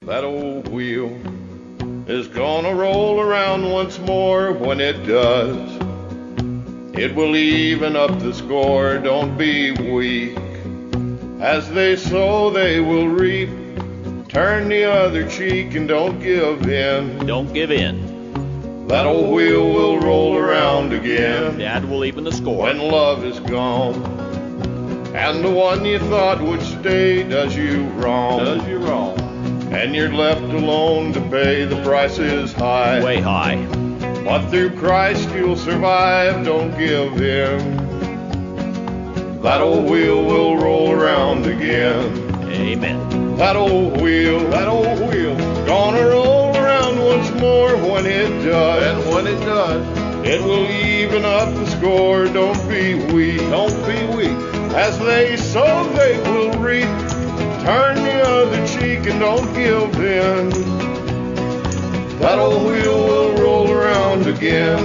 That old wheel is gonna roll around once more. When it does, it will even up the score. Don't be weak. As they sow, they will reap. Turn the other cheek and don't give in. Don't give in. That old wheel will roll around again. Dad will even the score. When love is gone, and the one you thought would stay does you wrong. And you're left alone to pay. The price is high. Way high. But through Christ you'll survive. Don't give in. That old wheel will roll around again. Amen. That old wheel, gonna roll around once more. When it does, And when it does, it will even up the score. Don't be weak. As they sow, they will reap. Turn the other cheek and don't give in. That old wheel will roll around again.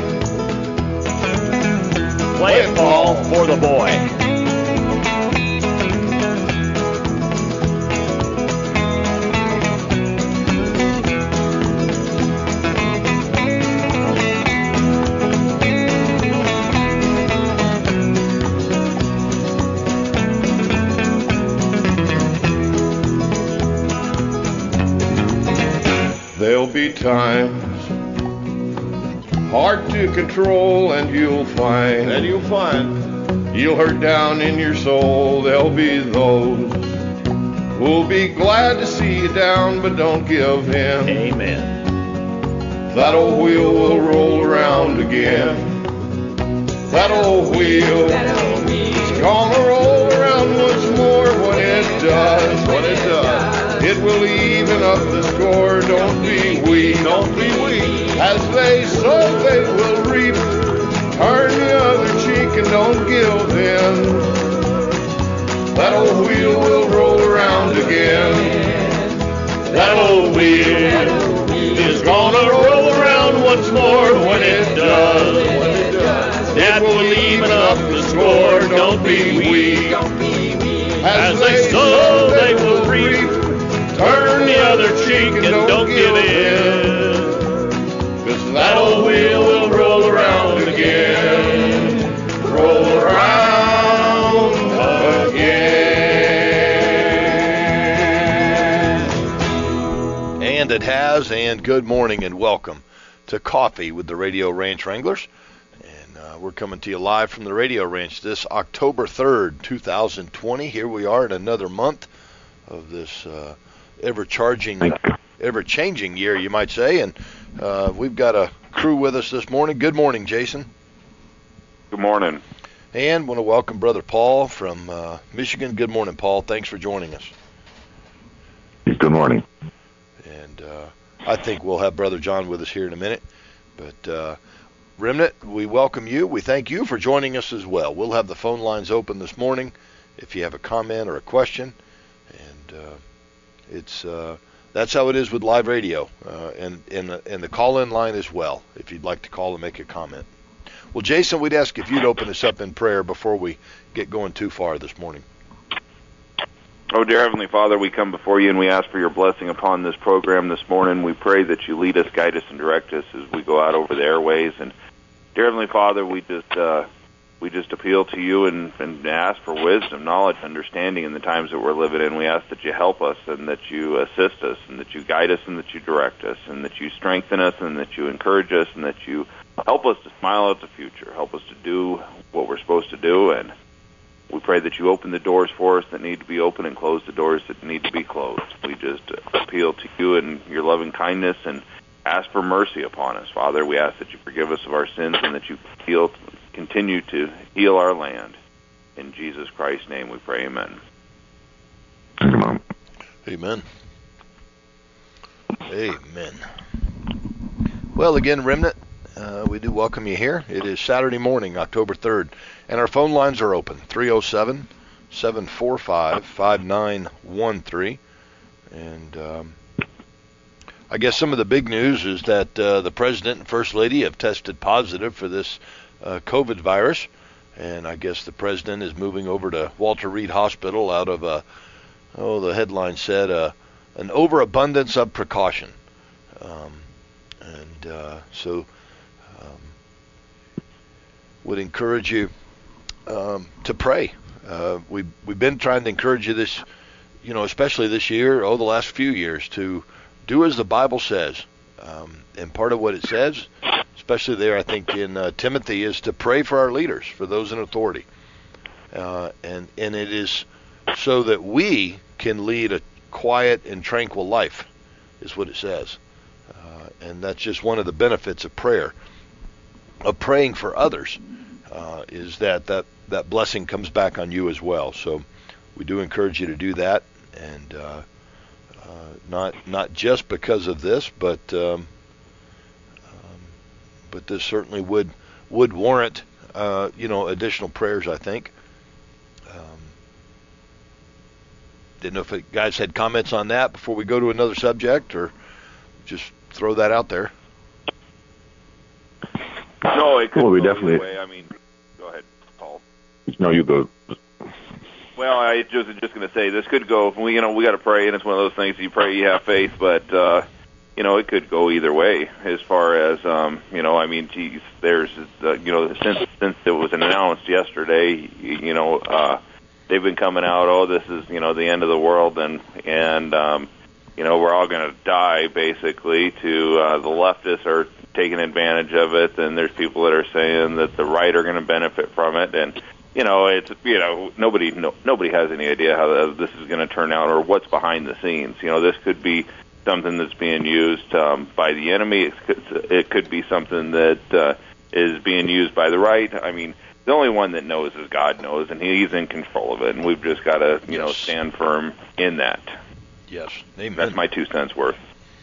Play it, Paul, for the boy. There'll be times hard to control, and you'll find you'll hurt down in your soul. There'll be those who'll be glad to see you down, but don't give in. Amen. That old wheel will roll around again. That old wheel is gonna roll around once more. When it does, it will even up the score. Don't be weak. As they sow, they will reap. Turn the other cheek and don't give in. That old wheel will roll around again. That old wheel is gonna roll around once more. When it does, it will even up the score. Don't be weak. As they sow, they will reap. Turn the other cheek and don't give in. 'Cause that old wheel will roll around again. Roll around again. and it has, and good morning and welcome to Coffee with the Radio Ranch Wranglers. And we're coming to you live from the Radio Ranch this October 3rd, 2020. Here we are in another month of this ever-changing year, you might say. And we've got a crew with us this morning. Good morning, Jason. Good morning. And want to welcome Brother Paul from Michigan. Good morning, Paul. Thanks for joining us. Good morning. And I think we'll have Brother John with us here in a minute. But Remnant, we welcome you. We thank you for joining us as well. We'll have the phone lines open this morning if you have a comment or a question. And that's how it is with live radio and the call-in line as well, if you'd like to call and make a comment. Well, Jason, we'd ask if you'd open us up in prayer before we get going too far this morning. Oh, dear Heavenly Father, we come before you and we ask for your blessing upon this program this morning. We pray that you lead us, guide us, and direct us as we go out over the airways. And dear Heavenly Father, we just appeal to you and ask for wisdom, knowledge, understanding in the times that we're living in. We ask that you help us and that you assist us and that you guide us and that you direct us and that you strengthen us and that you encourage us and that you help us to smile at the future. Help us to do what we're supposed to do. And we pray that you open the doors for us that need to be open and close the doors that need to be closed. We just appeal to you and your loving kindness and ask for mercy upon us. Father, we ask that you forgive us of our sins and that you continue to heal our land. In Jesus Christ's name we pray, amen. Amen. Amen. Amen. Well, again, Remnant, we do welcome you here. It is Saturday morning, October 3rd, and our phone lines are open, 307-745-5913. And I guess some of the big news is that the President and First Lady have tested positive for this COVID virus, and I guess the President is moving over to Walter Reed Hospital out of, the headline said, an overabundance of precaution. So would encourage you to pray. We've been trying to encourage you this, especially this year, the last few years, to do as the Bible says. And part of what it says, especially there, I think in Timothy, is to pray for our leaders, for those in authority. And it is so that we can lead a quiet and tranquil life, is what it says. And that's just one of the benefits of prayer, of praying for others, is that blessing comes back on you as well. So we do encourage you to do that, and not just because of this, but this certainly would warrant additional prayers, I think. Didn't know if you guys had comments on that before we go to another subject, or just throw that out there. No, it could Well, we go definitely- either way. I mean, go ahead, Paul. No, you go. Well, I was just going to say this could go. We got to pray, and it's one of those things. You pray, you have faith, but it could go either way. As far as geez, there's since it was announced yesterday, they've been coming out. Oh, this is the end of the world, and we're all going to die basically. To the leftists are taking advantage of it, and there's people that are saying that the right are going to benefit from it, and it's nobody has any idea how this is going to turn out or what's behind the scenes. This could be something that's being used by the enemy. It could be something that is being used by the right. I mean, the only one that knows is God knows, and He's in control of it, and we've just got to stand firm in that. Yes, amen. That's my 2 cents worth.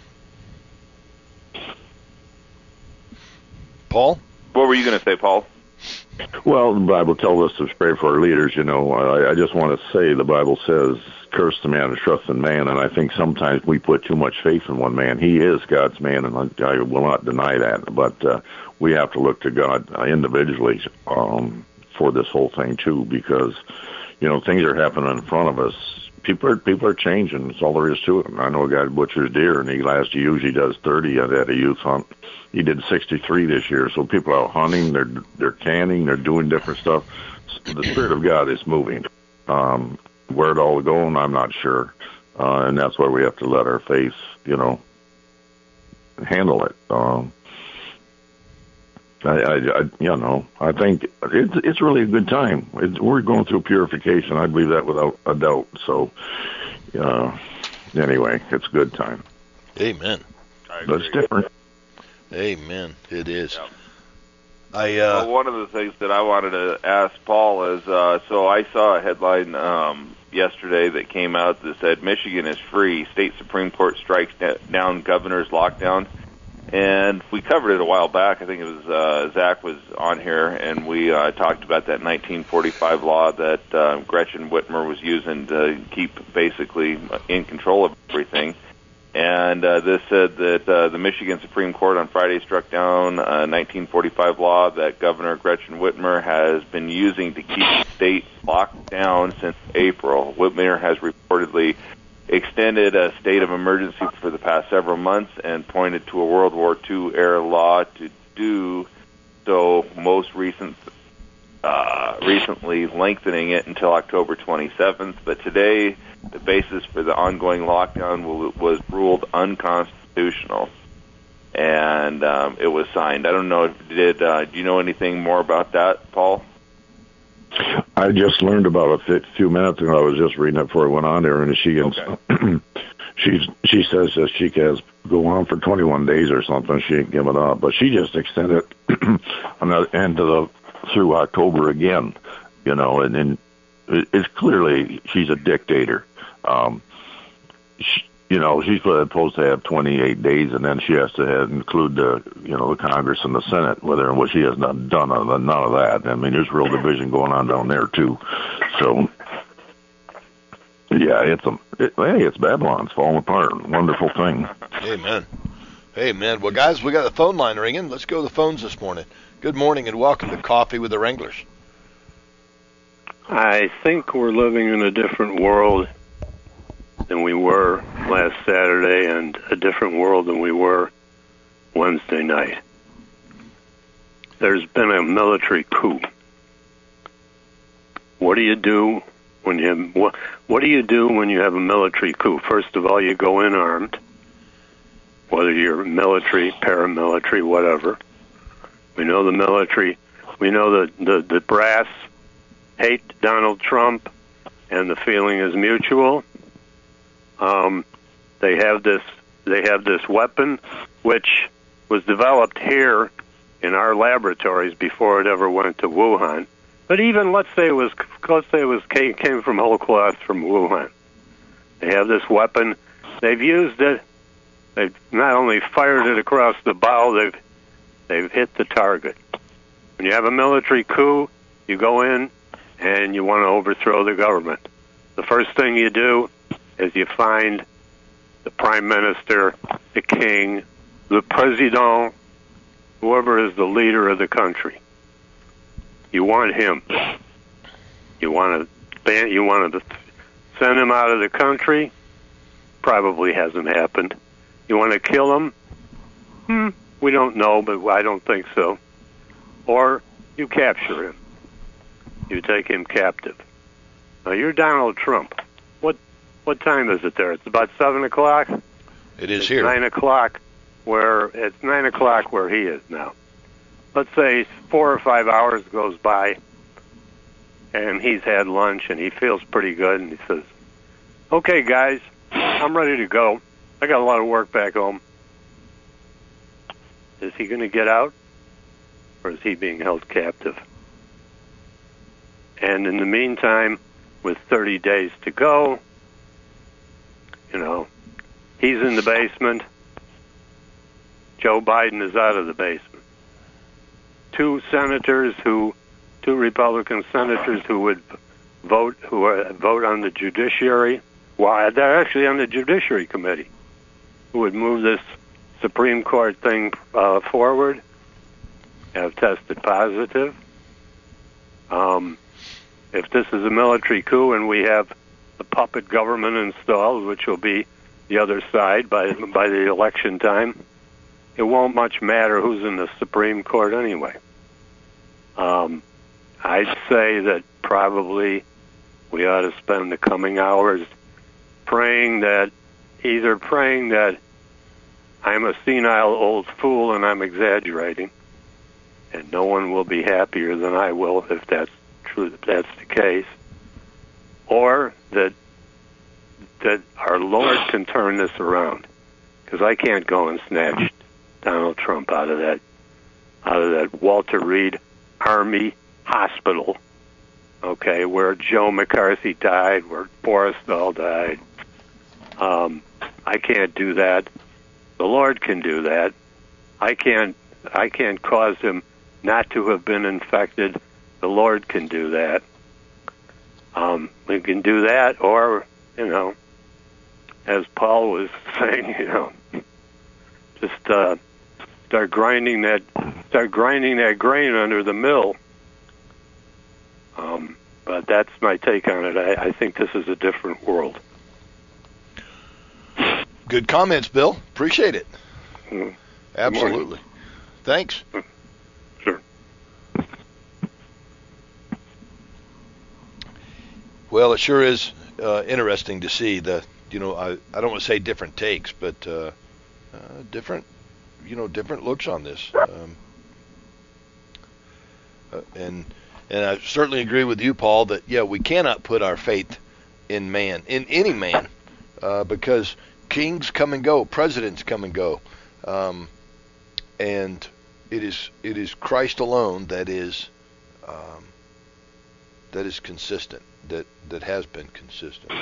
Paul? What were you going to say, Paul? Well, the Bible tells us to pray for our leaders. I just want to say the Bible says, curse the man and trust in man, and I think sometimes we put too much faith in one man. He is God's man, and I will not deny that, but we have to look to God individually for this whole thing, too, because, things are happening in front of us. People are changing. That's all there is to it. I know a guy butchers deer, and he usually does 30 at a youth hunt. He did 63 this year. So people are hunting, they're canning, they're doing different stuff. The Spirit of God is moving. Where it all going, I'm not sure, and that's why we have to let our faith, handle it. I think it's really a good time. We're going through purification. I believe that without a doubt. So, anyway, it's a good time. Amen. But it's different. Amen. It is. Well, one of the things that I wanted to ask Paul is, so I saw a headline yesterday that came out that said Michigan is free. State Supreme Court strikes down governor's lockdown. And we covered it a while back. I think it was Zach was on here, and we talked about that 1945 law that Gretchen Whitmer was using to keep basically in control of everything. And this said that the Michigan Supreme Court on Friday struck down a 1945 law that Governor Gretchen Whitmer has been using to keep the state locked down since April. Whitmer has reportedly extended a state of emergency for the past several months and pointed to a World War II era law to do so, most recently lengthening it until October 27th. But today, the basis for the ongoing lockdown was ruled unconstitutional, and it was signed. I don't know, do you know anything more about that, Paul? I just learned about it a few minutes ago. I was just reading it before I went on there, and she says that she can go on for 21 days or something. She ain't giving up, but she just extended through October again, and then it's clearly she's a dictator. She's supposed to have 28 days, and then she has to include the Congress and the Senate with her, and what she has not done none of that. I mean, there's real division going on down there too. So, yeah, it's Babylon. It's falling apart. Wonderful thing. Amen. Amen. Well, guys, we got the phone line ringing. Let's go to the phones this morning. Good morning and welcome to Coffee with the Wranglers. I think we're living in a different world than we were last Saturday and a different world than we were Wednesday night. There's been a military coup. What do you do when you what do you do when you have a military coup? First of all, you go in armed, whether you're military, paramilitary, whatever. We know the military. We know the brass hate Donald Trump, and the feeling is mutual. They have this weapon, which was developed here in our laboratories before it ever went to Wuhan. But even let's say it came from whole cloth from Wuhan. They have this weapon. They've used it. They've not only fired it across the bow, they've hit the target. When you have a military coup, you go in and you want to overthrow the government. The first thing you do is you find the prime minister, the king, the president, whoever is the leader of the country. You want him. You want to send him out of the country. Probably hasn't happened. You want to kill him? We don't know, but I don't think so. Or you capture him. You take him captive. Now, you're Donald Trump. What time is it there? It's about 7 o'clock? It is here. 9 o'clock it's 9 o'clock where he is now. Let's say 4 or 5 hours goes by, and he's had lunch, and he feels pretty good, and he says, okay, guys, I'm ready to go. I got a lot of work back home. Is he going to get out, or is he being held captive? And in the meantime, with 30 days to go, he's in the basement. Joe Biden is out of the basement. Two Republican senators who would vote on the judiciary. Well, they're actually on the Judiciary Committee, who would move this Supreme Court thing forward, have tested positive. If this is a military coup and we have the puppet government installed, which will be the other side by the election time, it won't much matter who's in the Supreme Court anyway. I'd say that probably we ought to spend the coming hours praying that I'm a senile old fool and I'm exaggerating, and no one will be happier than I will if that's true, if that's the case, or that our Lord can turn this around, because I can't go and snatch Donald Trump out of that Walter Reed Army Hospital, okay, where Joe McCarthy died, where Forrestal died. I can't do that. The Lord can do that. I can't cause him not to have been infected. The Lord can do that. We can do that, or as Paul was saying, just start grinding that grain under the mill. But that's my take on it. I think this is a different world. Good comments, Bill. Appreciate it. Mm. Absolutely. Thanks. Sure. Well, it sure is interesting to see I don't want to say different takes, but different looks on this. And I certainly agree with you, Paul, that we cannot put our faith in man, in any man, because kings come and go, presidents come and go, and it is Christ alone that is consistent, that has been consistent.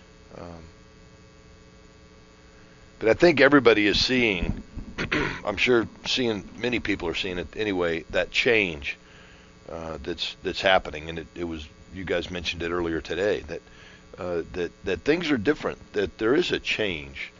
But I think everybody is seeing, I'm sure many people are seeing it anyway, that change that's happening, and it was, you guys mentioned it earlier today, that things are different, that there is a change.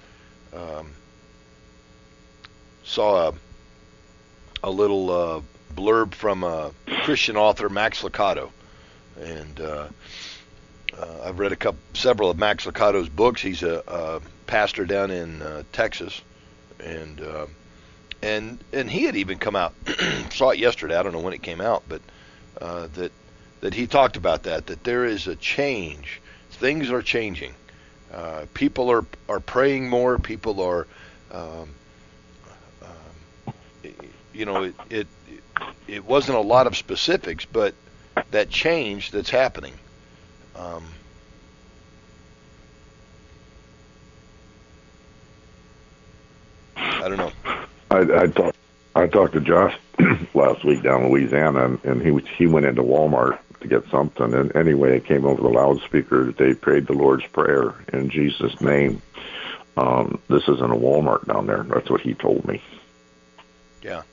Saw a little blurb from a Christian author, Max Lucado, and I've read several of Max Licado's books. He's a pastor down in Texas, and he had even come out. Saw it yesterday. I don't know when it came out, but that he talked about that there is a change. Things are changing. People are praying more. People are, it wasn't a lot of specifics, but that change that's happening. I don't know. I talked to Josh last week down in Louisiana, and he went into Walmart to get something. And anyway, it came over the loudspeaker. They prayed the Lord's Prayer in Jesus' name. This isn't a Walmart down there. That's what he told me. Yeah.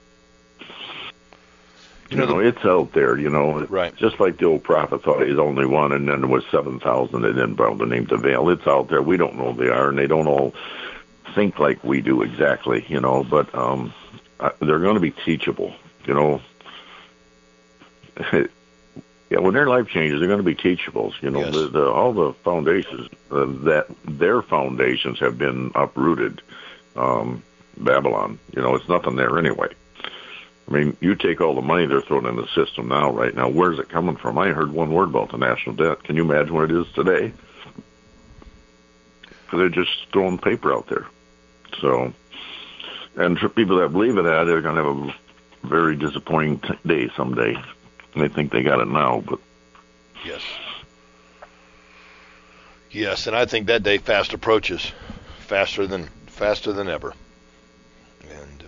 It's out there, Right. Just like the old prophet thought he's only one, and then there was 7,000 that didn't bow the name to Baal. It's out there. We don't know who they are, and they don't all think like we do exactly, but they're going to be teachable, Yeah, when their life changes, they're going to be teachables. Yes. All the foundations, their foundations have been uprooted. Babylon, it's nothing there anyway. I mean, you take all the money they're throwing in the system right now, where's it coming from? I heard one word about the national debt. Can you imagine what it is today? They're just throwing paper out there. So, and for people that believe in that, they're going to have a very disappointing day someday. They think they got it now, but yes, and I think that day fast approaches, faster than ever. And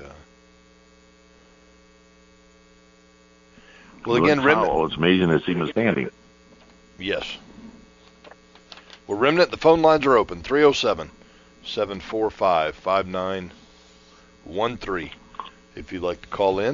again, Remnant. It's amazing to see him standing. Yes. Well, Remnant, the phone lines are open. 307-745-5913. If you'd like to call in.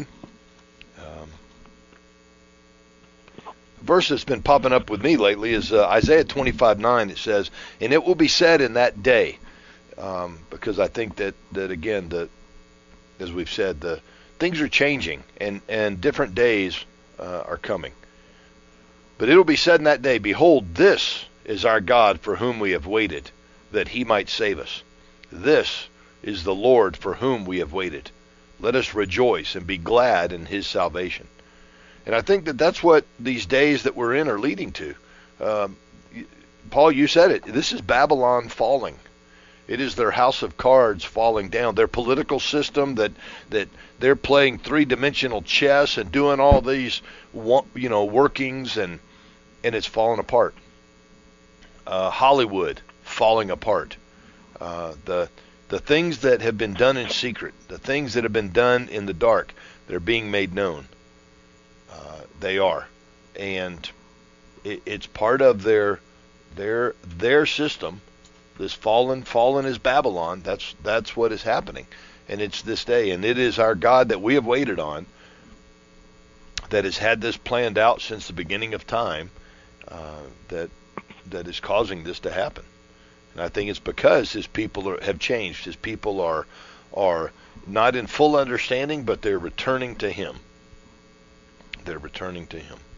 Verse that's been popping up with me lately is Isaiah 25:9. It says, "And it will be said in that day," because I think that again, as we've said, the things are changing and different days are coming. But it will be said in that day, "Behold, this is our God for whom we have waited, that he might save us. This is the Lord for whom we have waited. Let us rejoice and be glad in his salvation." And I think that's what these days that we're in are leading to. Paul, you said it. This is Babylon falling. It is their house of cards falling down. Their political system that they're playing three-dimensional chess and doing all these, workings, and it's falling apart. Hollywood falling apart. The things that have been done in secret, the things that have been done in the dark, they're being made known. They are, and it's part of their system. This fallen is Babylon. That's what is happening, and it's this day, and it is our God that we have waited on, that has had this planned out since the beginning of time, that is causing this to happen. And I think it's because his people have changed. His people are not in full understanding, but they're returning to him. They're returning to him.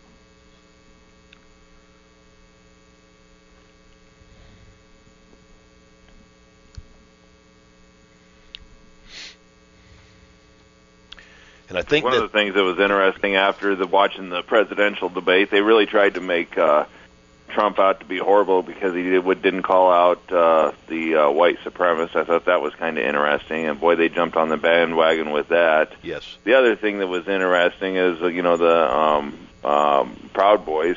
And I think one of the things that was interesting after watching the presidential debate, they really tried to make Trump out to be horrible because he didn't call out the white supremacists. I thought that was kind of interesting, and boy, they jumped on the bandwagon with that. Yes. The other thing that was interesting is the Proud Boys.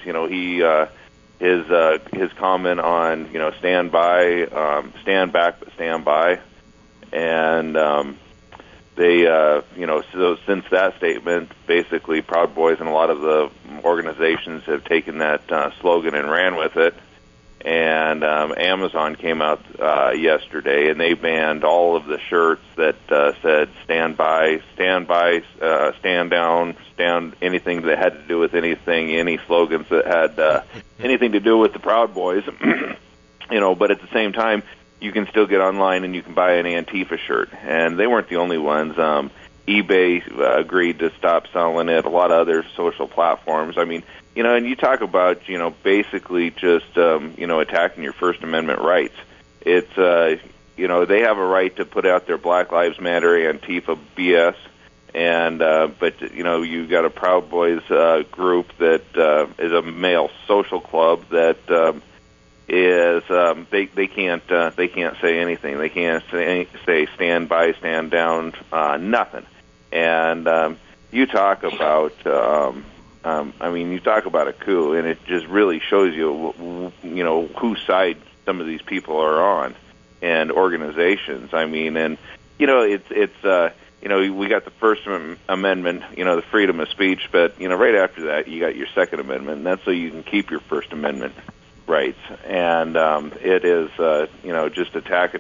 His comment on stand back but stand by, and they so since that statement, basically Proud Boys and a lot of the organizations have taken that slogan and ran with it. And Amazon came out yesterday, and they banned all of the shirts that said stand by, stand down, stand, anything that had to do with anything, any slogans that had anything to do with the Proud Boys. But at the same time, you can still get online and you can buy an Antifa shirt. And they weren't the only ones. eBay agreed to stop selling it. A lot of other social platforms. I mean, and you talk about, basically just, attacking your First Amendment rights. It's, they have a right to put out their Black Lives Matter, Antifa BS. And but you got a Proud Boys group that is a male social club that is they can't say anything. They can't say stand by, stand down, nothing. And you talk about you talk about a coup, and it just really shows you whose side some of these people are on, and organizations. I mean, and it's we got the First Amendment, the freedom of speech, but, right after that, you got your Second Amendment, and that's so you can keep your First Amendment rights. And it is, just attack.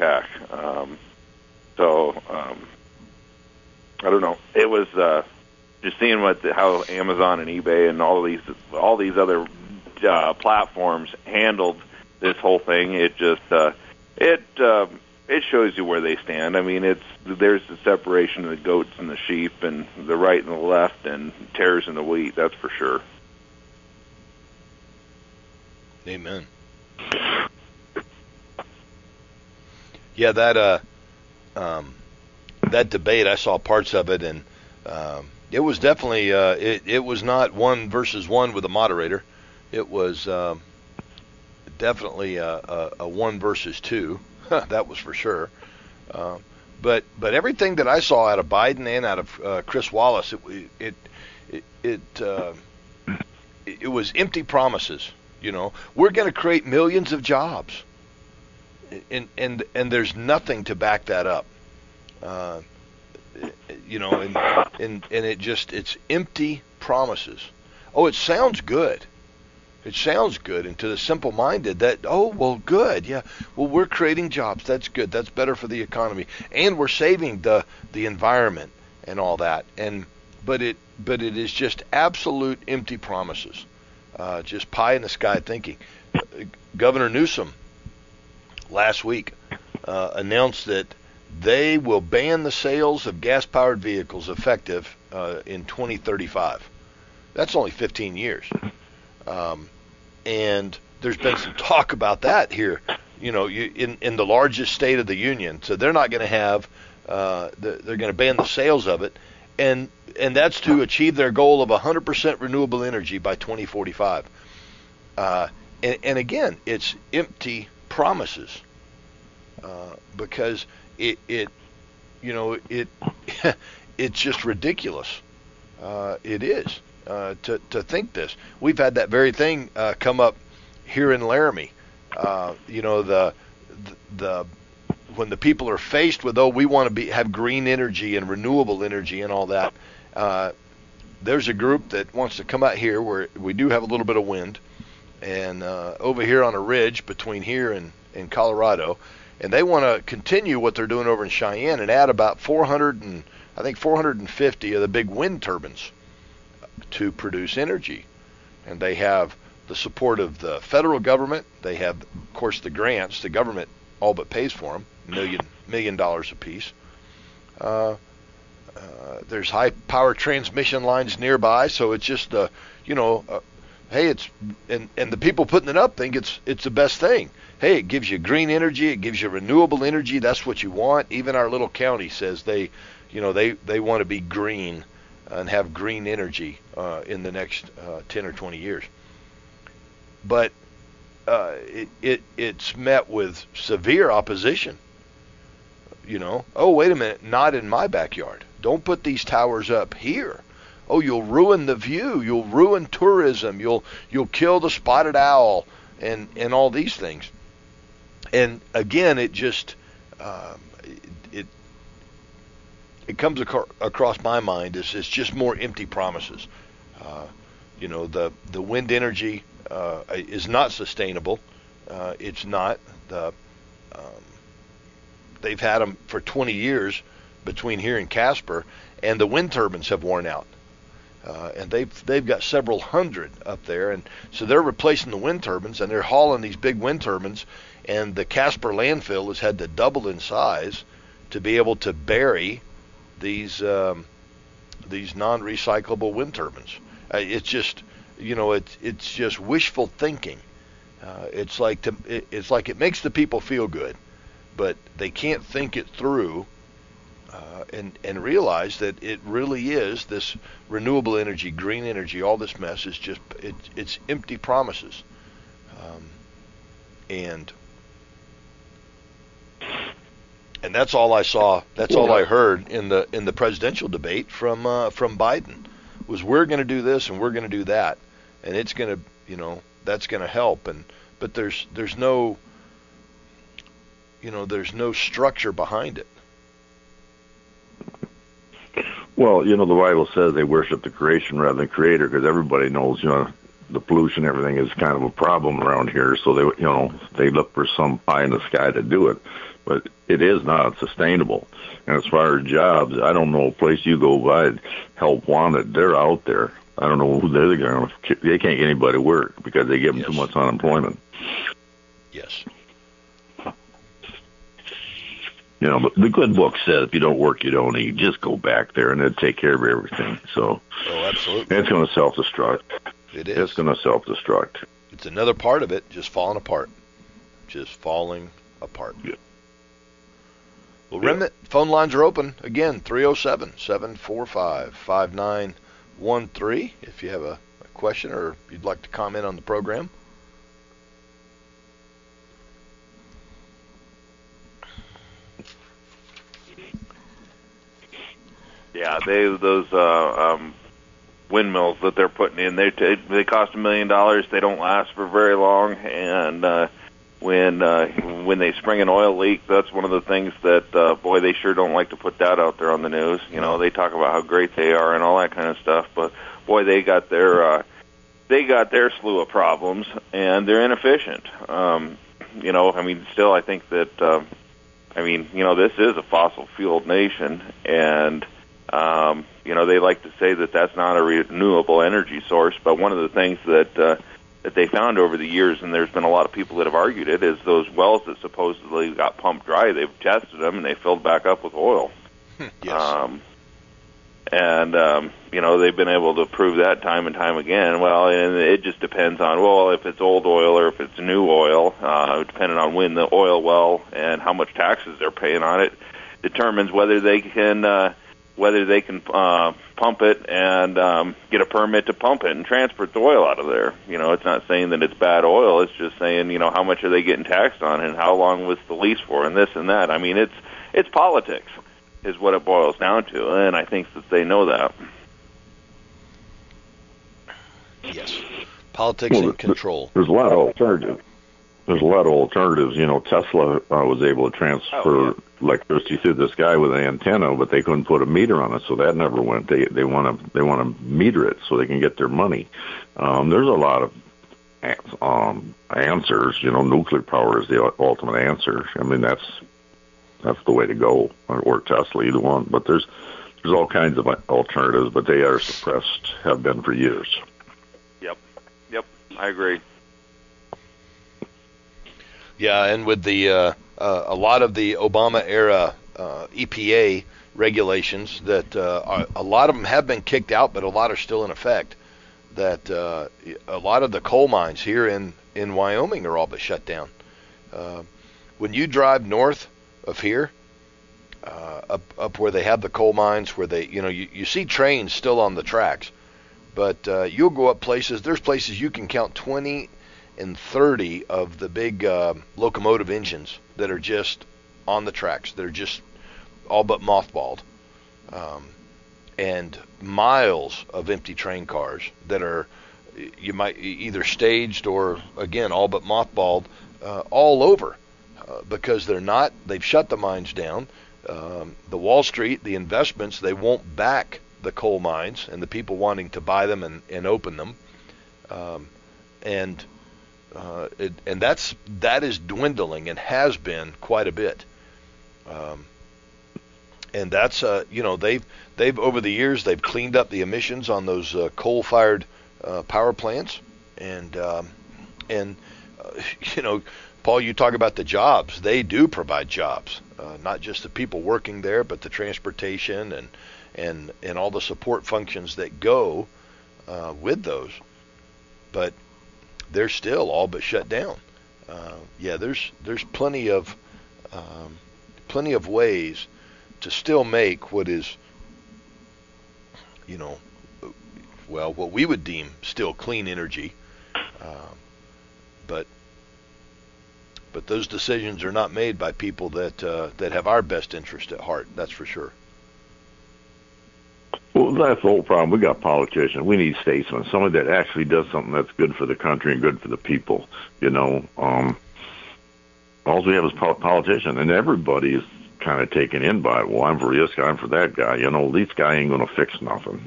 I don't know. It was just seeing how Amazon and eBay and all these other platforms handled this whole thing. It just it shows you where they stand. I mean, there's the separation of the goats and the sheep, and the right and the left, and tares and the wheat. That's for sure. Amen. Yeah, that debate, I saw parts of it, and it was definitely it was not 1 versus 1 with a moderator. It was definitely a 1 versus 2. That was for sure. But everything that I saw out of Biden and out of Chris Wallace, it was empty promises. We're going to create millions of jobs, and there's nothing to back that up. And it's empty promises. Oh, it sounds good. It sounds good, and to the simple-minded, that, good, yeah, well, we're creating jobs, that's good, that's better for the economy, and we're saving the environment and all that, but it is just absolute empty promises, just pie-in-the-sky thinking. Governor Newsom last week announced that they will ban the sales of gas-powered vehicles effective in 2035. That's only 15 years. And there's been some talk about that here, in the largest state of the union. So they're not going to have, they're going to ban the sales of it, and that's to achieve their goal of 100% renewable energy by 2045. And again, it's empty promises, because it's just ridiculous. It is. To think this. We've had that very thing come up here in Laramie. When the people are faced with, we want to have green energy and renewable energy and all that, there's a group that wants to come out here where we do have a little bit of wind, and over here on a ridge between here and Colorado, and they want to continue what they're doing over in Cheyenne and add about 450 of the big wind turbines to produce energy. And they have the support of the federal government. They have, of course, the grants. The government all but pays for them, $1 million a piece. There's high power transmission lines nearby, so it's just hey, it's and the people putting it up think it's the best thing. Hey, it gives you green energy, it gives you renewable energy. That's what you want. Even our little county says they want to be green and have green energy in the next 10 or 20 years. But it's met with severe opposition. Wait a minute, not in my backyard. Don't put these towers up here. Oh, you'll ruin the view. You'll ruin tourism. You'll kill the spotted owl and all these things. And again, it just it comes across my mind as it's just more empty promises. The wind energy is not sustainable. It's not. They've had them for 20 years between here and Casper, and the wind turbines have worn out. And they've got several hundred up there, and so they're replacing the wind turbines, and they're hauling these big wind turbines, and the Casper landfill has had to double in size to be able to bury these non-recyclable wind turbines. It's just, it's just wishful thinking. It's like it makes the people feel good, but they can't think it through and realize that it really is this renewable energy, green energy. All this mess is just it's empty promises, and that's all I saw. That's all I heard in the presidential debate from Biden was we're going to do this and we're going to do that, and it's going to that's going to help. But there's no there's no structure behind it. Well, the Bible says they worship the creation rather than the Creator, because everybody knows, the pollution, everything is kind of a problem around here. So they look for some pie in the sky to do it, but it is not sustainable. And as far as jobs, I don't know a place you go by, help wanted, they're out there. I don't know who they're going to. They can't get anybody to work because they give them too much unemployment. Yes. But the good book says if you don't work, you don't eat. Just go back there and it'll take care of everything. So, absolutely. It's going to self-destruct. It is. It's going to self-destruct. It's another part of it just falling apart. Just falling apart. Yeah. Well, Remnant, phone lines are open. Again, 307-745-5913 if you have a question or you'd like to comment on the program. Yeah, those windmills that they're putting in, they cost $1 million. They don't last for very long, and when they spring an oil leak, that's one of the things that boy, they sure don't like to put that out there on the news. They talk about how great they are and all that kind of stuff, but boy, they got their slew of problems, and they're inefficient. Still, I think that this is a fossil fueled nation, and they like to say that that's not a renewable energy source, but one of the things that they found over the years, and there's been a lot of people that have argued it, is those wells that supposedly got pumped dry, they've tested them and they filled back up with oil. Yes. They've been able to prove that time and time again. Well, and it just depends on, if it's old oil or if it's new oil, depending on when the oil well and how much taxes they're paying on it, determines whether they can pump it and get a permit to pump it and transport the oil out of there. It's not saying that it's bad oil. It's just saying, how much are they getting taxed on and how long was the lease for and this and that. It's politics is what it boils down to, and I think that they know that. Yes. Politics and control. There's a lot of alternatives. Tesla was able to transfer electricity through the sky with an antenna, but they couldn't put a meter on it, so that never went. They want to meter it so they can get their money. There's a lot of answers. Nuclear power is the ultimate answer. That's the way to go, or Tesla, either one. But there's all kinds of alternatives, but they are suppressed, have been for years. Yep, I agree. Yeah, and with the a lot of the Obama era EPA regulations that a lot of them have been kicked out, but a lot are still in effect. That a lot of the coal mines here in Wyoming are all but shut down. When you drive north of here, up where they have the coal mines, where they you see trains still on the tracks, but you'll go up places. There's places you can count 20 and 30 of the big locomotive engines that are just on the tracks. They're just all but mothballed. And miles of empty train cars that are you might either staged or, again, all but mothballed all over because they've shut the mines down. The Wall Street, the investments, they won't back the coal mines and the people wanting to buy them and open them. And that is dwindling and has been quite a bit. And that's they've over the years they've cleaned up the emissions on those coal-fired power plants, and Paul, you talk about the jobs. They do provide jobs, not just the people working there, but the transportation and all the support functions that go with those. But they're still all but shut down. There's plenty of ways to still make what is, what we would deem still clean energy, but those decisions are not made by people that have our best interest at heart. That's for sure. Well, that's the whole problem. We got politicians. We need statesmen, somebody that actually does something that's good for the country and good for the people. All we have is politicians, and everybody is kind of taken in by it. Well, I'm for this guy, I'm for that guy. This guy ain't going to fix nothing.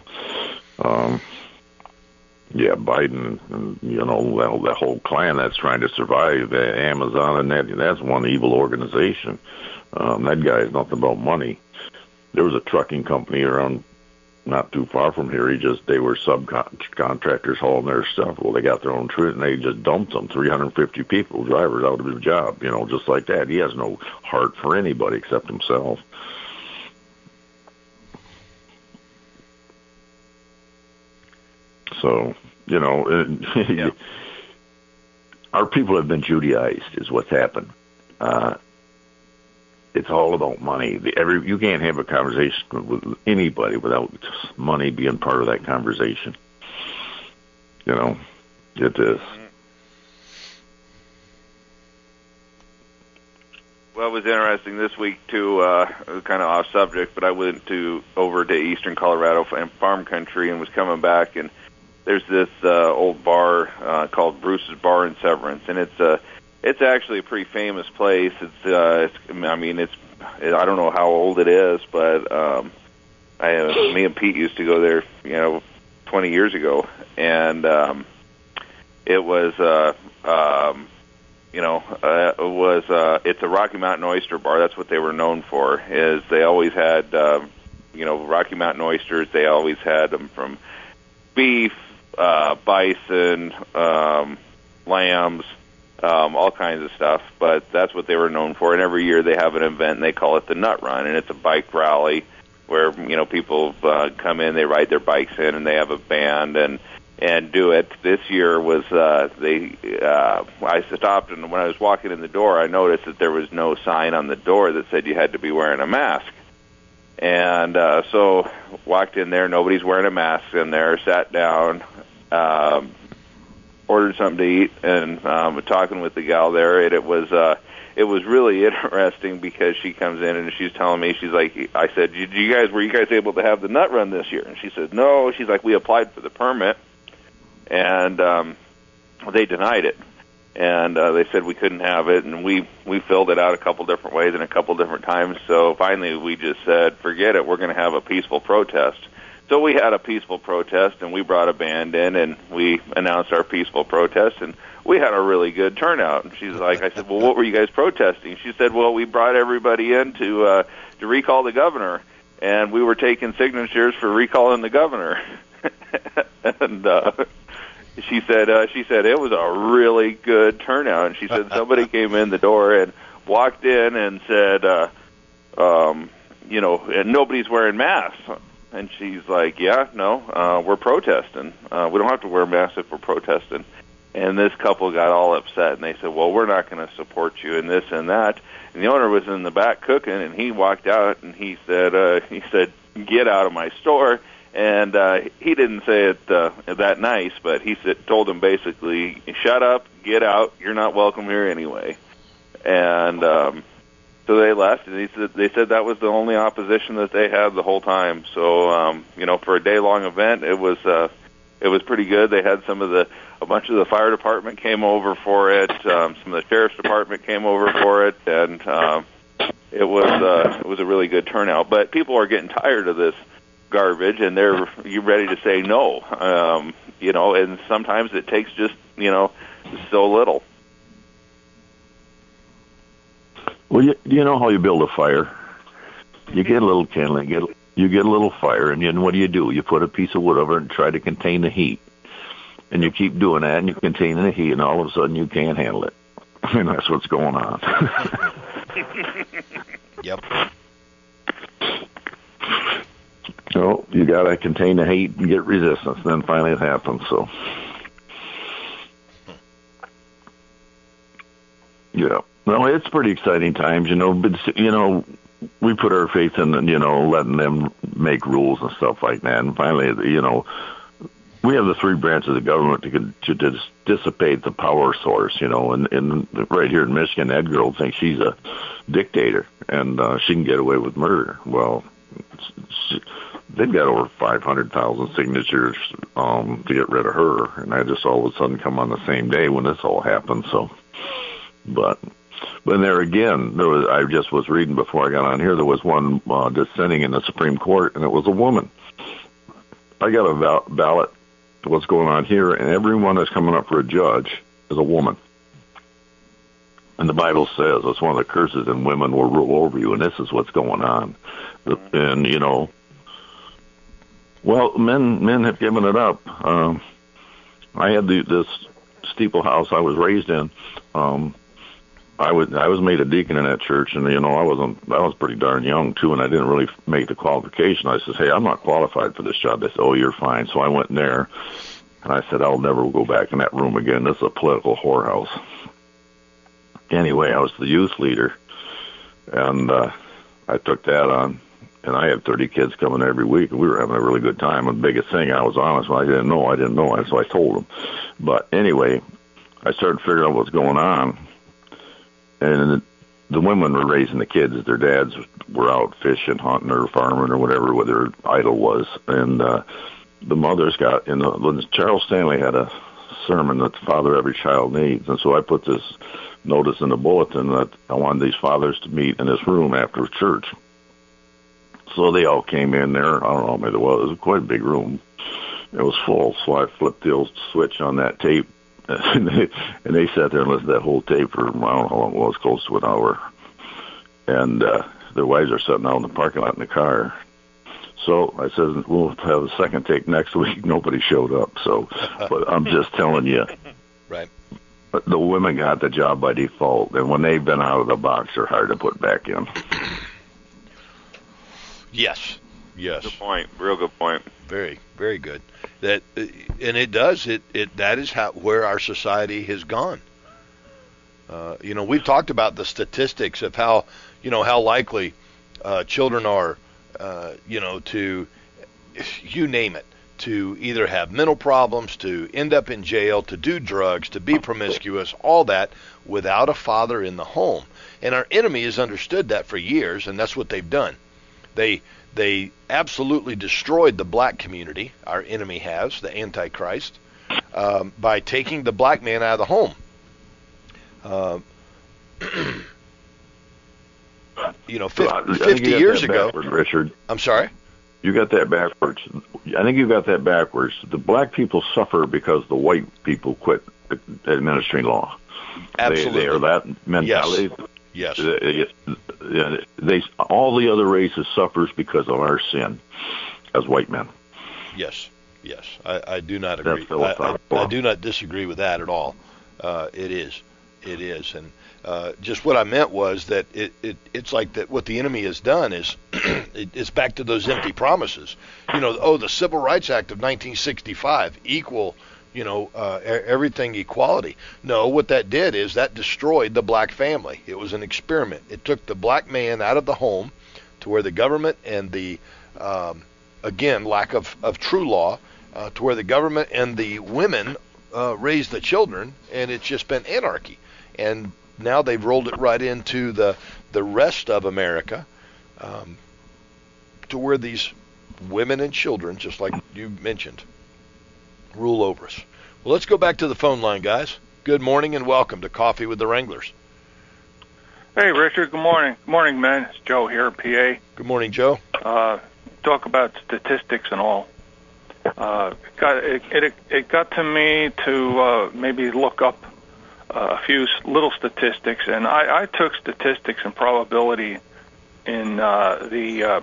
Biden and that whole clan that's trying to survive, Amazon, and that's one evil organization. That guy is nothing about money. There was a trucking company around not too far from here. They were subcontractors hauling their stuff. Well, they got their own truck and they just dumped them, 350 people, drivers out of his job, just like that. He has no heart for anybody except himself. So, our people have been Judaized is what's happened. It's all about money. You can't have a conversation with anybody without money being part of that conversation. It is. Well, it was interesting this week too. Kind of off subject, but I went over to eastern Colorado farm country and was coming back, and there's this old bar called Bruce's Bar in Severance, and it's actually a pretty famous place. I don't know how old it is, but me and Pete used to go there, 20 years ago, and it was, it's a Rocky Mountain oyster bar. That's what they were known for. Is they always had, Rocky Mountain oysters. They always had them from beef, bison, lambs. All kinds of stuff, but that's what they were known for. And every year they have an event, and they call it the Nut Run, and it's a bike rally where people come in, they ride their bikes in, and they have a band and do it. This year was I stopped, and when I was walking in the door, I noticed that there was no sign on the door that said you had to be wearing a mask. And so walked in there, nobody's wearing a mask in there, sat down. Ordered something to eat, and talking with the gal there, it was really interesting because she comes in and she's telling me, she's like, I said, were you guys able to have the Nut Run this year? And she said, no. She's like, we applied for the permit, and they denied it, and they said we couldn't have it, and we filled it out a couple different ways and a couple different times. So finally, we just said, forget it. We're going to have a peaceful protest. So we had a peaceful protest, and we brought a band in, and we announced our peaceful protest, and we had a really good turnout. And she's like, I said, well, what were you guys protesting? She said, well, we brought everybody in to recall the governor, and we were taking signatures for recalling the governor. And she said it was a really good turnout. And she said somebody came in the door and walked in and said, and nobody's wearing masks. And she's like, yeah, no, we're protesting. We don't have to wear masks if we're protesting. And this couple got all upset, and they said, well, we're not going to support you in this and that. And the owner was in the back cooking, and he walked out, and he said, get out of my store. And he didn't say it that nice, but he told him basically, shut up, get out, you're not welcome here anyway. And so they left, and they said that was the only opposition that they had the whole time. So, for a day-long event, it was pretty good. They had a bunch of the fire department came over for it. Some of the sheriff's department came over for it, and it was a really good turnout. But people are getting tired of this garbage, and you're ready to say no. And sometimes it takes just so little. Well, you know how you build a fire? You get a little kindling, you get a little fire, and then what do? You put a piece of wood over it and try to contain the heat. And you keep doing that, and you contain the heat, and all of a sudden you can't handle it. And that's what's going on. Yep. So you got to contain the hate and get resistance. Then finally it happens. So, yeah. Well, it's pretty exciting times, But we put our faith in, letting them make rules and stuff like that. And finally, we have the three branches of government to dissipate the power source, And right here in Michigan, that girl thinks she's a dictator and she can get away with murder. Well, they've got over 500,000 signatures to get rid of her, and I just all of a sudden come on the same day when this all happened. So, but there again, I just was reading before I got on here. There was one dissenting in the Supreme Court, and it was a woman. I got a ballot. What's going on here, and everyone that's coming up for a judge is a woman. And the Bible says it's one of the curses, and women will rule over you, and this is what's going on. And, well, men have given it up. I had this steeple house I was raised in. I was made a deacon in that church, and I was pretty darn young too, and I didn't really make the qualification. I said, "Hey, I'm not qualified for this job." They said, "Oh, you're fine." So I went in there, and I said, "I'll never go back in that room again. This is a political whorehouse." Anyway, I was the youth leader, and I took that on, and I had 30 kids coming every week, and we were having a really good time. And the biggest thing, I was honest, I didn't know, so I told them. But anyway, I started figuring out what's going on. And the women were raising the kids. Their dads were out fishing, hunting, or farming, or whatever their idol was. And the mothers got, when Charles Stanley had a sermon that the father every child needs. And so I put this notice in the bulletin that I wanted these fathers to meet in this room after church. So they all came in there. I don't know how many there was. It was quite a big room. It was full. So I flipped the old switch on that tape. And they sat there and listened to that whole tape for, I don't know how long it was, close to an hour. And their wives are sitting out in the parking lot in the car. So I said, we'll have a second take next week. Nobody showed up. So, but I'm just telling you. Right. But the women got the job by default. And when they've been out of the box, they're hard to put back in. Yes. Good point. Real good point. Very, very good. That, and it does. That is where our society has gone. We've talked about the statistics of how likely children are, to, you name it, to either have mental problems, to end up in jail, to do drugs, to be promiscuous, all that without a father in the home. And our enemy has understood that for years, and that's what they've done. They absolutely destroyed the black community, our enemy has, the Antichrist, by taking the black man out of the home. 50 years ago. Richard. I'm sorry? You got that backwards. I think you got that backwards. The black people suffer because the white people quit administering law. Absolutely. They are that mentality. Yes. All the other races suffers because of our sin as white men. Yes. I do not agree. I do not disagree with that at all. It is, and just what I meant was that it's like that. What the enemy has done is it's back to those empty promises. The Civil Rights Act of 1965, equal. Everything equality. No, what that did is that destroyed the black family. It was an experiment. It took the black man out of the home to where the government and the, again, lack of true law, to where the government and the women raised the children, and it's just been anarchy. And now they've rolled it right into the rest of America, to where these women and children, just like you mentioned, rule over us. Well, let's go back to the phone line, guys. Good morning and welcome to Coffee with the Wranglers. Hey, Richard. Good morning. Good morning, man. It's Joe here, PA. Good morning, Joe. Talk about statistics and all. It got to me to maybe look up a few little statistics, and I took statistics and probability in the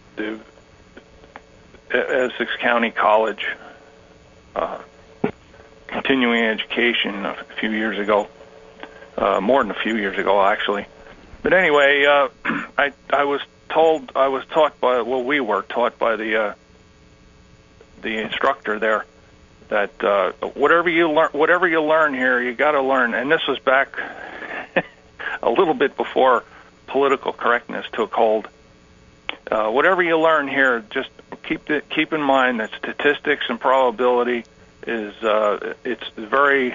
Essex County College continuing education a few years ago. more than a few years ago, actually. But anyway, I was taught by, well, we were taught by the instructor there that whatever you learn here, you got to learn. And this was back a little bit before political correctness took hold. Whatever you learn here, just keep in mind that statistics and probability is it's a very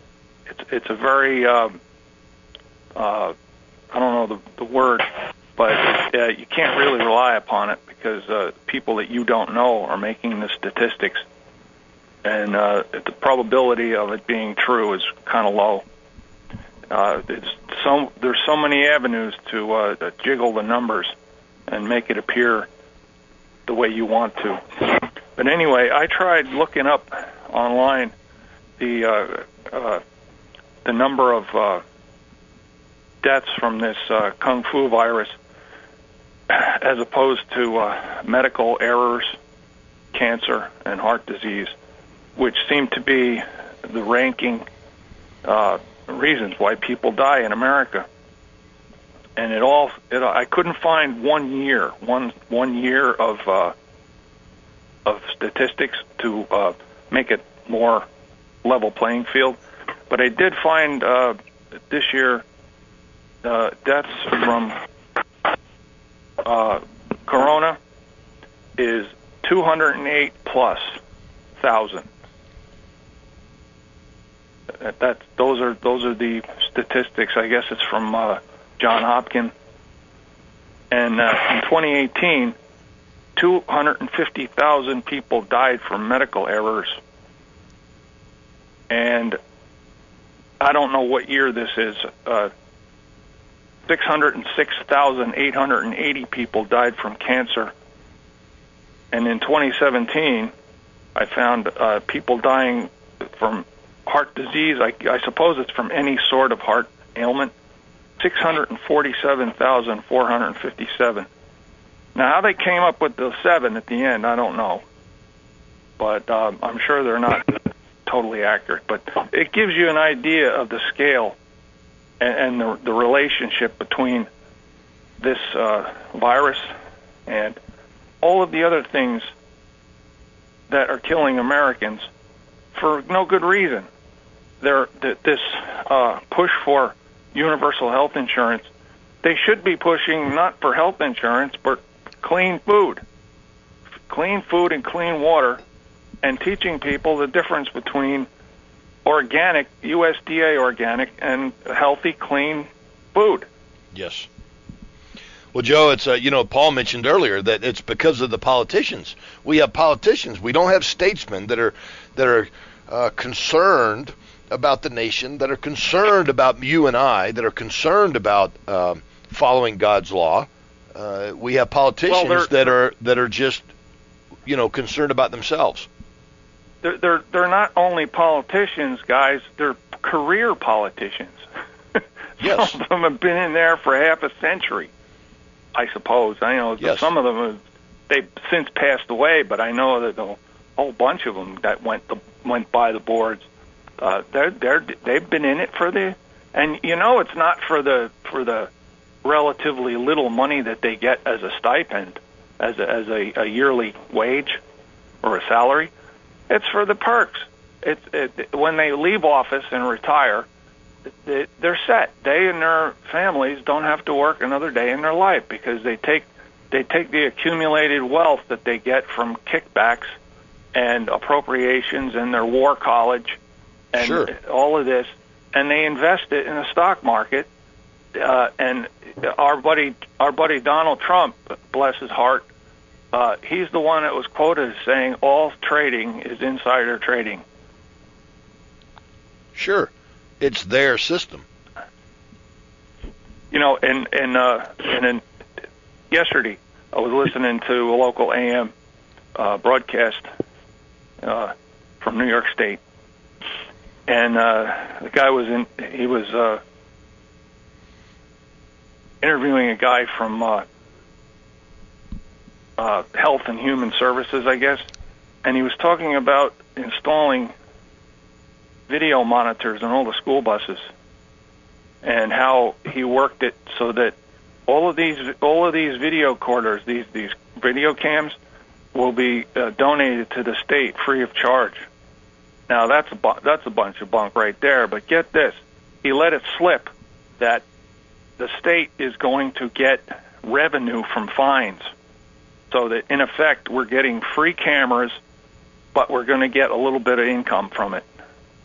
I don't know the word, but you can't really rely upon it because people that you don't know are making the statistics, and the probability of it being true is kind of low. There's so many avenues to jiggle the numbers and make it appear the way you want to. But anyway, I tried looking up online the number of deaths from this Kung Fu virus as opposed to medical errors, cancer, and heart disease, which seem to be the ranking reasons why people die in America. And I couldn't find 1 year of statistics to make it more level playing field. But I did find this year deaths from corona is 208,000+. Those are the statistics. I guess it's from Johns Hopkins. And in 2018, 250,000 people died from medical errors. And I don't know what year this is. 606,880 people died from cancer. And in 2017, I found people dying from heart disease. I suppose it's from any sort of heart ailment. 647,457. Now, how they came up with the 7 at the end, I don't know. But I'm sure they're not totally accurate. But it gives you an idea of the scale and the relationship between this virus and all of the other things that are killing Americans for no good reason. This push for universal health insurance, they should be pushing not for health insurance, but clean food and clean water, and teaching people the difference between organic, USDA organic, and healthy, clean food. Yes. Well, Joe, it's Paul mentioned earlier that it's because of the politicians. We have politicians. We don't have statesmen that are concerned about the nation, that are concerned about you and I, that are concerned about following God's law. We have politicians that are just concerned about themselves. They're not only politicians, guys. They're career politicians. Yes. Some of them have been in there for half a century, I suppose. I know yes. Some of them they've since passed away, but I know that a whole bunch of them that went by the boards. They've been in it for and it's not for the relatively little money that they get as a stipend, as a yearly wage or a salary. It's for the perks. When they leave office and retire, they're set. They and their families don't have to work another day in their life because they take the accumulated wealth that they get from kickbacks and appropriations and their war college and sure. all of this, and they invest it in the stock market. And our buddy Donald Trump, bless his heart, he's the one that was quoted as saying all trading is insider trading. Sure, it's their system. And then yesterday I was listening to a local AM broadcast from New York State, and the guy was interviewing a guy from Health and Human Services, I guess, and he was talking about installing video monitors on all the school buses. and how he worked it so that all of these video recorders, these video cams, will be donated to the state free of charge. Now that's a bunch of bunk right there. But get this, he let it slip that the state is going to get revenue from fines, so that in effect we're getting free cameras, but we're going to get a little bit of income from it.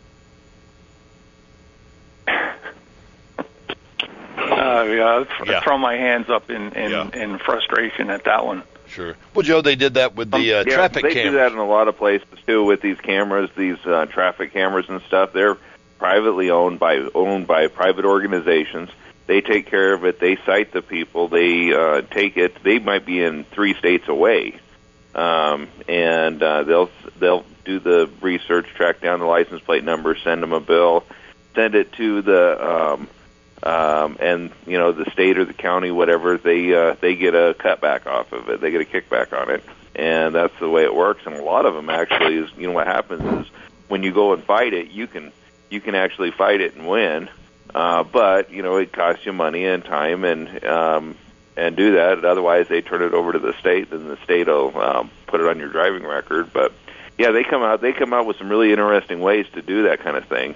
Throw my hands up in frustration at that one. Sure. Well, Joe, they did that with the traffic cameras. They do that in a lot of places too with these cameras, these traffic cameras and stuff. They're privately owned by private organizations. They take care of it. They cite the people. They take it. They might be in 3 states away, and they'll do the research, track down the license plate number, send them a bill, send it to the and the state or the county, whatever. They get a cutback off of it. They get a kickback on it, and that's the way it works. And a lot of them actually is what happens is when you go and fight it, you can actually fight it and win. But it costs you money and time and do that. Otherwise, they turn it over to the state, and the state will put it on your driving record. But yeah, they come out with some really interesting ways to do that kind of thing.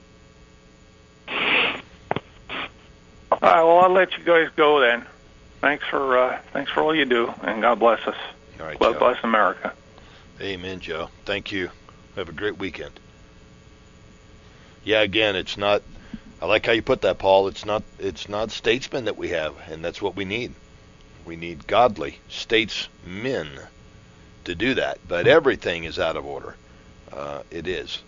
All right, well, I'll let you guys go then. Thanks for all you do, and God bless us. All right, God Joe. bless America. Amen, Joe. Thank you. Have a great weekend. Yeah, again, it's not. I like how you put that, Paul. It's not statesmen that we have, and that's what we need. We need godly statesmen to do that. But everything is out of order. It is.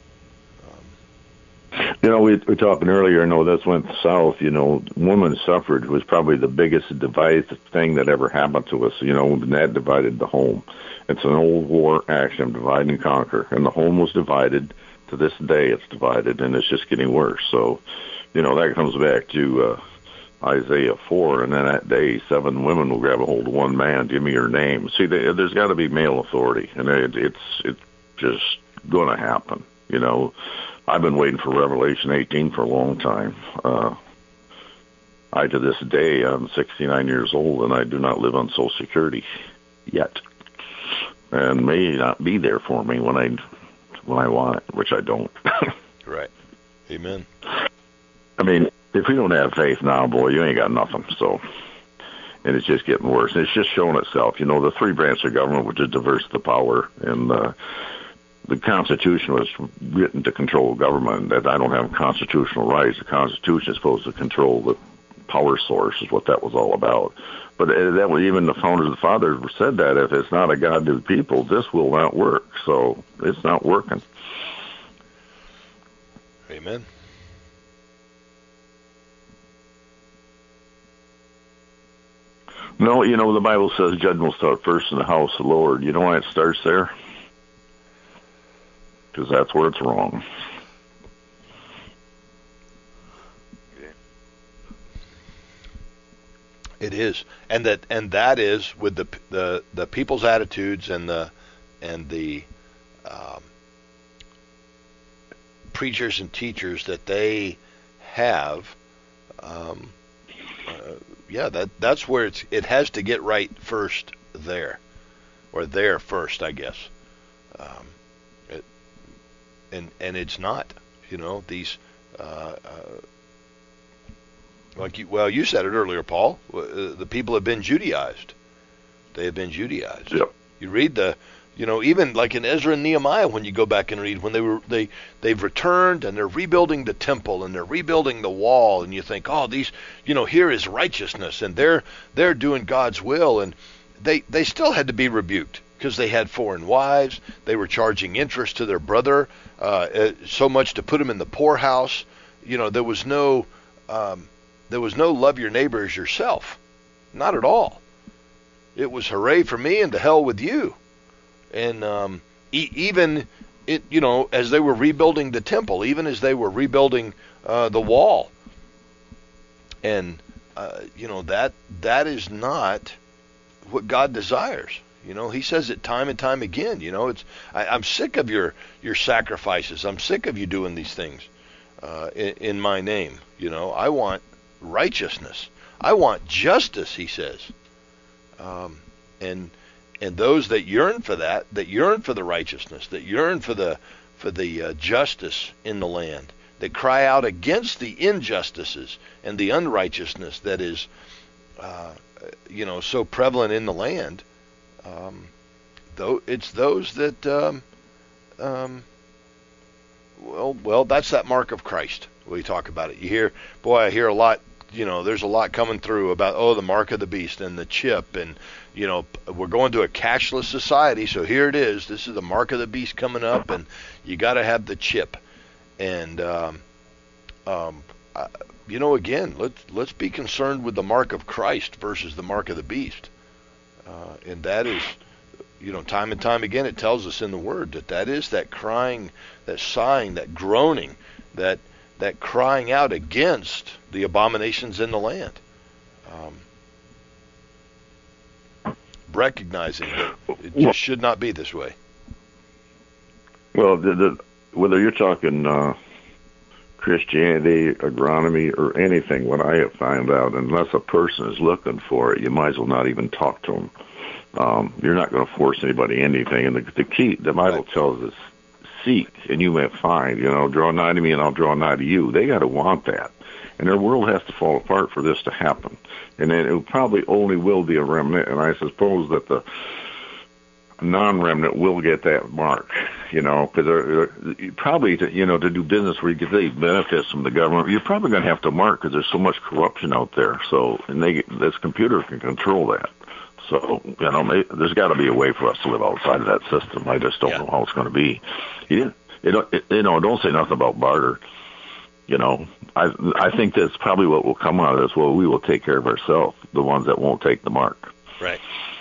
We were talking earlier, this went south, women's suffrage was probably the biggest divisive thing that ever happened to us, and that divided the home. It's an old war action, divide and conquer, and the home was divided. To this day, it's divided, and it's just getting worse. So, that comes back to Isaiah 4, and then that day, 7 women will grab a hold of one man, give me your name. See, there's got to be male authority, and it's just going to happen, I've been waiting for Revelation 18 for a long time. To this day, I'm 69 years old, and I do not live on Social Security yet, and may not be there for me when I want it, which I don't. Right. Amen. I mean, if we don't have faith now, boy, you ain't got nothing. So, and it's just getting worse. And it's just showing itself. The 3 branches of government, which is diverse the power, and the Constitution was written to control government. That I don't have constitutional rights. The Constitution is supposed to control the power source, is what that was all about. But that was even the founders, the fathers said that if it's not a God to the people, this will not work. So it's not working. Amen. No, the Bible says judgment will start first in the house of the Lord. You know why it starts there? Because that's where it's wrong. It is, and that is with the people's attitudes and the preachers and teachers that they have. That's where it has to get right first there, or there first, I guess. And it's not, these. You said it earlier, Paul. The people have been Judaized. They have been Judaized. Yep. You read even like in Ezra and Nehemiah, when you go back and read, when they've returned and they're rebuilding the temple and they're rebuilding the wall, and you think, oh, these, here is righteousness, and they're doing God's will, and they still had to be rebuked because they had foreign wives. They were charging interest to their brother, so much to put him in the poorhouse. There was no love your neighbor as yourself. Not at all. It was hooray for me and to hell with you. And even as they were rebuilding the temple, even as they were rebuilding the wall, and that is not what God desires. He says it time and time again. I'm sick of your sacrifices. I'm sick of you doing these things. in my name. You know, I want righteousness. I want justice, he says. And those that yearn for that yearn for the righteousness, that yearn for the justice in the land, that cry out against the injustices and the unrighteousness that is, so prevalent in the land. Though it's those that, well, that's that mark of Christ. We talk about it. I hear a lot. There's a lot coming through about, the mark of the beast and the chip, and we're going to a cashless society, so here it is. This is the mark of the beast coming up, and you got to have the chip. And again, let's be concerned with the mark of Christ versus the mark of the beast, and that is, time and time again, it tells us in the Word that is that crying, that sighing, that groaning, that crying out against the abominations in the land, recognizing that it just should not be this way. Well, whether you're talking Christianity, agronomy, or anything, what I have found out, unless a person is looking for it, you might as well not even talk to them. You're not going to force anybody anything. And the key, the Bible tells us, seek and you may find, draw nigh to me and I'll draw nigh to you. They got to want that. And their world has to fall apart for this to happen. And then it probably only will be a remnant, and I suppose that the non-remnant will get that mark, because probably to do business where you get the benefits from the government, you're probably going to have to mark because there's so much corruption out there. So, and this computer can control that. So, there's got to be a way for us to live outside of that system. I just don't know how it's going to be. Don't say nothing about barter. I think that's probably what will come out of this. Well, we will take care of ourselves, the ones that won't take the mark. Right.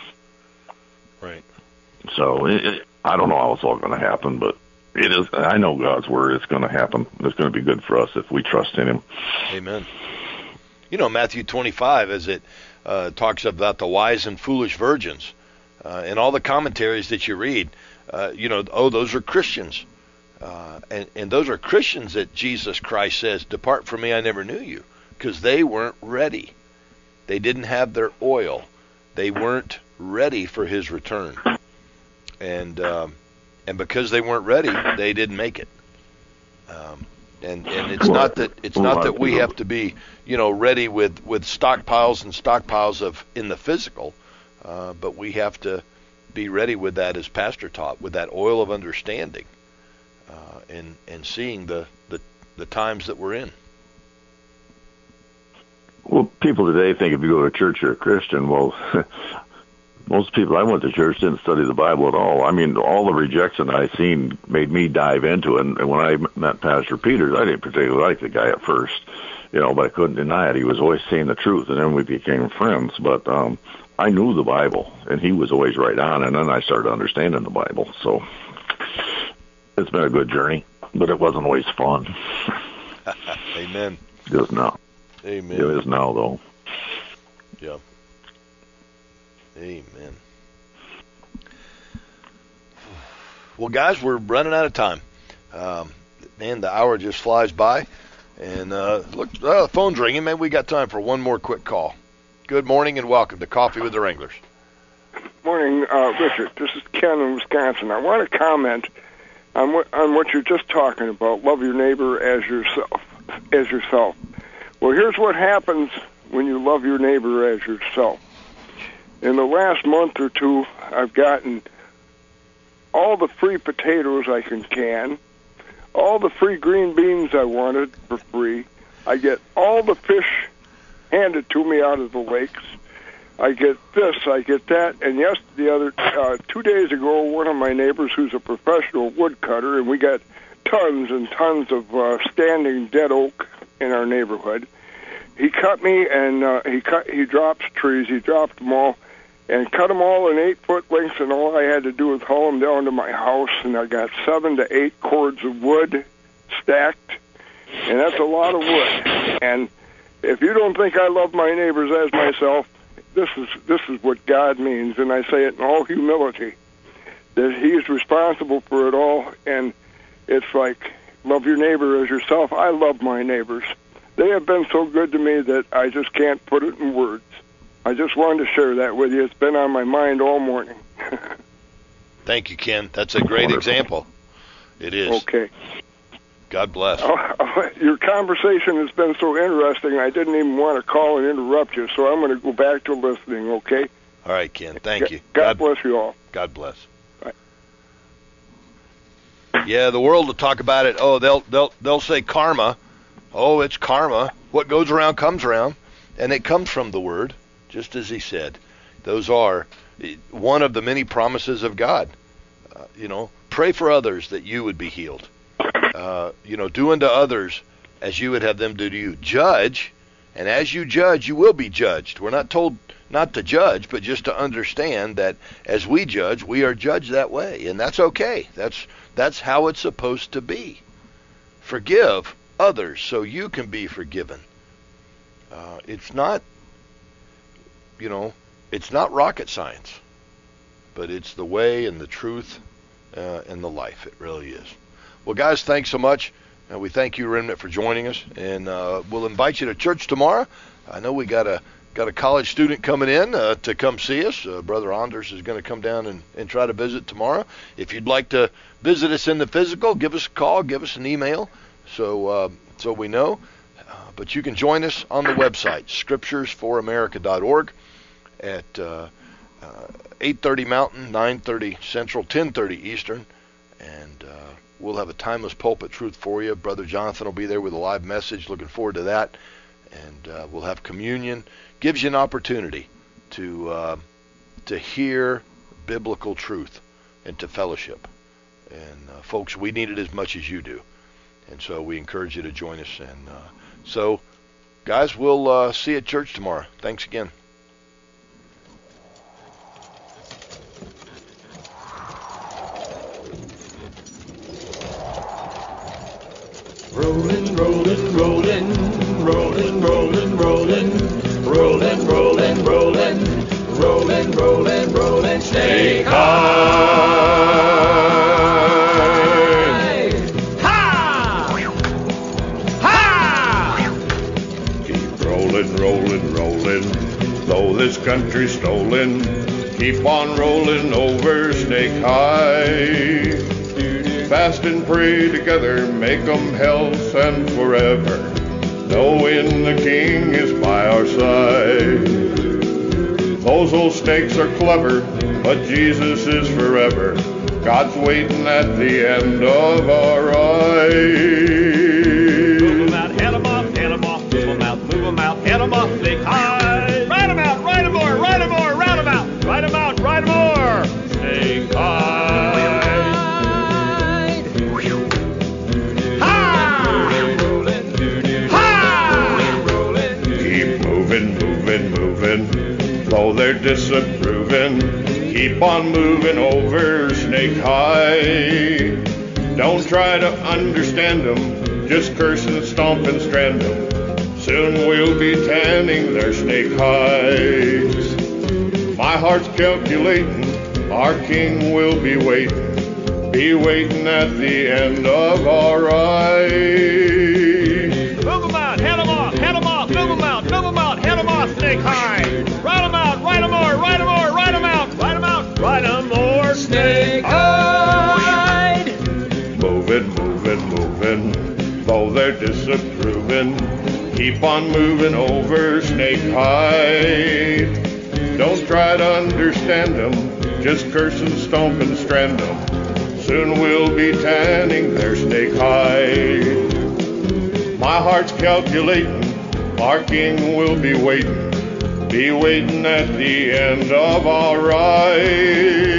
So I don't know how it's all going to happen, but it is. I know God's word. It's going to happen. It's going to be good for us if we trust in Him. Amen. Matthew 25, as it talks about the wise and foolish virgins, and all the commentaries that you read, those are Christians. And those are Christians that Jesus Christ says, "Depart from me, I never knew you," because they weren't ready. They didn't have their oil. They weren't ready for His return. And because they weren't ready, they didn't make it. And it's not that we have to be, ready with stockpiles and stockpiles of in the physical, but we have to be ready with that, as Pastor taught, with that oil of understanding, and seeing the times that we're in. Well, people today think if you go to church, you're a Christian. Well, most people I went to church didn't study the Bible at all. I mean, all the rejection I seen made me dive into it. And when I met Pastor Peters, I didn't particularly like the guy at first, but I couldn't deny it. He was always saying the truth, and then we became friends. But I knew the Bible, and he was always right on, and then I started understanding the Bible. So it's been a good journey, but it wasn't always fun. Amen. It is now. Amen. It is now, though. Yeah. Amen. Well, guys, we're running out of time. Man, the hour just flies by. And look, the phone's ringing. Maybe we got time for one more quick call. Good morning and welcome to Coffee with the Wranglers. Morning, Richard. This is Ken in Wisconsin. I want to comment on what you're just talking about. Love your neighbor as yourself. Well, here's what happens when you love your neighbor as yourself. In the last month or two, I've gotten all the free potatoes I can, all the free green beans I wanted for free. I get all the fish handed to me out of the lakes. I get this, I get that, and 2 days ago, one of my neighbors, who's a professional woodcutter, and we got tons and tons of standing dead oak in our neighborhood. He cut me, and he drops trees. He dropped them all, and cut them all in 8-foot lengths, and all I had to do was haul them down to my house, and I got 7 to 8 cords of wood stacked, and that's a lot of wood. And if you don't think I love my neighbors as myself, this is what God means, and I say it in all humility, that He's responsible for it all, and it's like love your neighbor as yourself. I love my neighbors. They have been so good to me that I just can't put it in words. I just wanted to share that with you. It's been on my mind all morning. Thank you, Ken. That's a great example. It is. Okay. God bless. Your conversation has been so interesting, I didn't even want to call and interrupt you, so I'm going to go back to listening, okay? All right, Ken. Thank you. God bless you all. God bless. Bye. Yeah, the world will talk about it. Oh, they'll say karma. Oh, it's karma. What goes around comes around, and it comes from the Word, just as he said. Those are one of the many promises of God. Pray for others that you would be healed. Do unto others as you would have them do to you. Judge, and as you judge, you will be judged. We're not told not to judge, but just to understand that as we judge, we are judged that way, and that's okay. That's how it's supposed to be. Forgive others so you can be forgiven. It's not rocket science, but it's the way and the truth and the life. It really is. Well, guys, thanks so much. We thank you, Remnant, for joining us, and we'll invite you to church tomorrow. I know we got a college student coming in to come see us. Brother Anders is going to come down and try to visit tomorrow. If you'd like to visit us in the physical, give us a call, give us an email, so we know. But you can join us on the website, scripturesforamerica.org, at 8:30 Mountain, 9:30 Central, 10:30 Eastern, and we'll have a Timeless Pulpit Truth for you. Brother Jonathan will be there with a live message. Looking forward to that. And we'll have communion. Gives you an opportunity to hear biblical truth and to fellowship. And folks, we need it as much as you do. And so we encourage you to join us. And so, guys, we'll see you at church tomorrow. Thanks again. Rolling, rolling, rolling, rolling, rolling, rolling, rolling, rolling, rolling, rolling, rolling, rolling, snake high. Ha! Ha! Keep rolling, rolling, rolling, though this country's stolen. Keep on rolling over Snake High. Fast and pray together, make 'em health and forever, knowing the King is by our side. Those old snakes are clever, but Jesus is forever. God's waiting at the end of our ride. Move 'em out, head 'em off, move 'em out, move 'em out, head 'em off, Snake High. Ride 'em out, ride 'em more, ride 'em more, ride 'em out, ride 'em out, ride 'em more, Snake High. Though they're disapproving, keep on moving over Snake High. Don't try to understand them, just curse and stomp and strand them. Soon we'll be tanning their snake hides. My heart's calculating, our King will be waiting at the end of our ride. Move 'em out, head 'em off, move 'em out, head 'em off, Snake High. Ride 'em out, ride 'em more, ride 'em more, ride 'em out, ride 'em out, ride 'em more, Snake High. Moving, moving, moving, though they're disapproving, keep on moving over Snake High. Don't try to understand them, just curse and stomp and strand them. Soon we'll be tanning their snake hide. My heart's calculating, our King will be waiting at the end of our ride.